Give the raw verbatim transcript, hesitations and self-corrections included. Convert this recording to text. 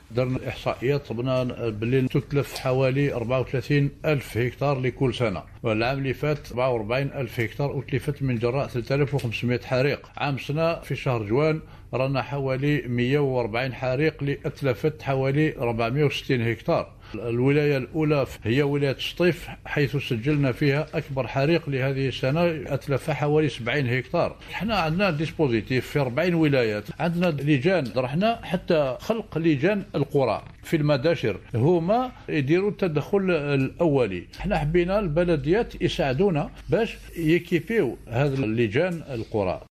درنا احصائيات صبنا باللي تتلف حوالي أربعة وثلاثين ألف هكتار لكل سنه. العام اللي فات أربعة وأربعين ألف هكتار اتلفت من جراء ثلاثة آلاف وخمسمائة حريق. عام سنه في شهر جوان رانا حوالي مئة وأربعين حريق اللي اتلفت حوالي أربعمائة وستين هكتار. الولايه الاولى هي ولايه سطيف، حيث سجلنا فيها اكبر حريق لهذه السنه اتلف حوالي سبعين هكتار. احنا عندنا ديسبوزيتيف في أربعين ولايات، عندنا لجان طرحنا حتى خلق لجان القرى في المداشر هما يديروا التدخل الاولي. احنا حبينا البلديات يساعدونا باش يكيفيو هذه اللجان القرى.